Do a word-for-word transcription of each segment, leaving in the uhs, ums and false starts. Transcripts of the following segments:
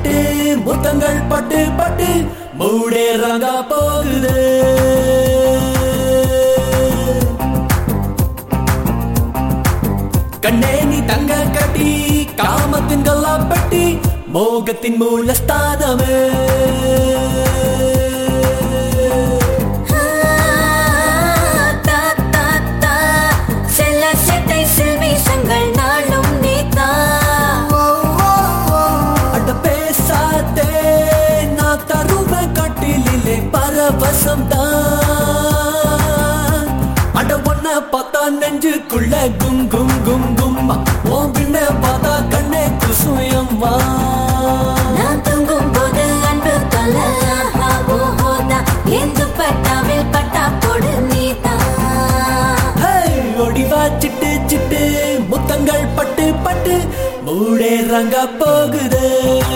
பட்டு முத்தங்கள் பட்டு பட்டு மூடேறாங்க போகுது. கண்ணே நீ தங்க கட்டி காமத்தின் கல்லாப்பட்டி மோகத்தின் மூலஸ்தானமே. பரவசம் தான் அட ஒன்ன பார்த்தா நெஞ்சுக்குள்ள கும் கும் கும் கும்மா உன் பின்ன பார்த்தா கண்ணே குசுயம்மா. நான் தூங்கும் போது அன்பு தொல்லைதான் எந்த பட்டாவில் பட்டா போடு நீதான். ஒடிவா சிட்டு சிட்டு முத்தங்கள் பட்டு பட்டு மூடேறாங்க போகுது.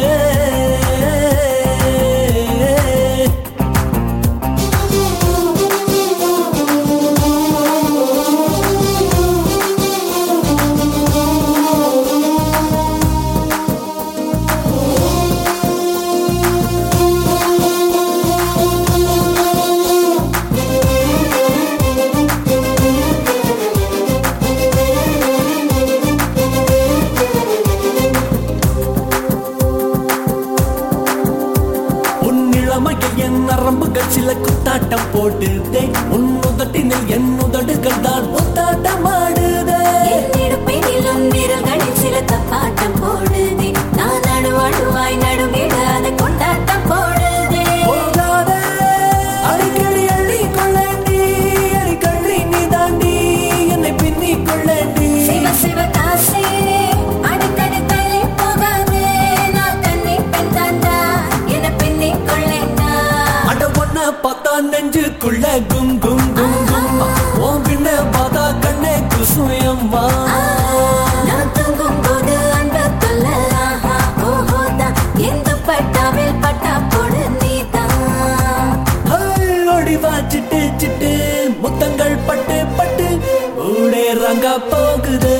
என் நரம்புகள் சில குத்தாட்டம் போட்டுதே உன் உதட்டினில் என் உதடுகள் தான் முத்தாட்டம் ஆடுதே. பெண்ணிலும் வீரர்களில் சில தப்பாட்டம் போடுதே நான் நடுவாடுவாய் நடுங்கிட அதை கொண்டாட்டம் போடுதே. அடிக்கடி அள்ளி கொள்ளண்டி அடிக்கடி நீ தாண்டி என்னை பின்னி கொள்ளண்டி. சிவ சிவ காசே அடிக்கடி தள்ளி போகாதே நான் தண்ணி பெண் தாண்டா என்னை பின்னி கொள்ளேண்டா. பார்த்தா நெஞ்சுக்குள்ள கும் கும் கும் கும்மா உன் பின்ன பார்த்தா கண்ணே குசுயம்மா. நான் தூங்கும் போது அன்பு தொல்லைதான் எந்த பட்டாவில் பட்டா போடு நீதான். ஒடிவா சிட்டு சிட்டு முத்தங்கள் பட்டு பட்டு ஊடேறாங்க போகுது.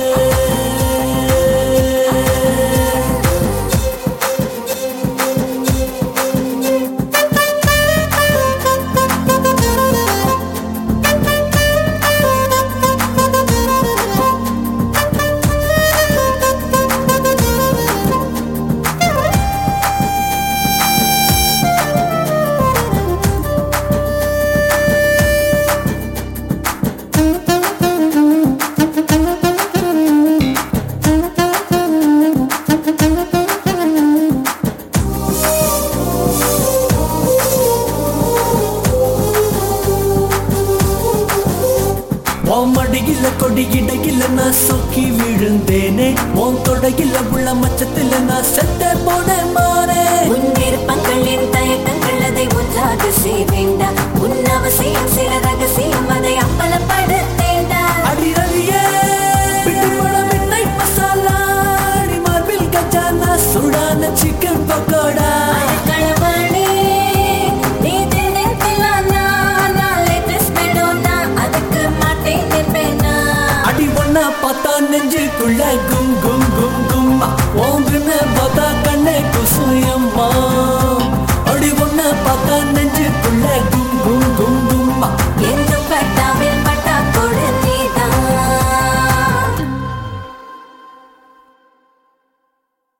மடியில கொடி இடையில நான் சொக்கி விழுந்தேனே உன் தொடையில உள்ள மச்சத்துல நான் செத்த போனேன் மாறே. உன் விருப்பங்களின் தயக்கங்கள் அதை ஒன்றாக செய்வேண்டா உன் அவசியம் சில ரகசியம் அதை அம்பலப்படுத்தேண்டா. அடி அடியே பிட்டு படம் எண்ணெய் மசாலா அடி மார்பில் கச்சானா சுடான சிக்கன் பக்கோடா. களவாணி நீ தினத்திலானா நான் லேட்டஸ்ட் மெடோனா அதுக்கு மாட்டேன் நிற்பேனா. அடி ஒன்னா பார்த்தா நெஞ்சுக்குள்ள கும் கும்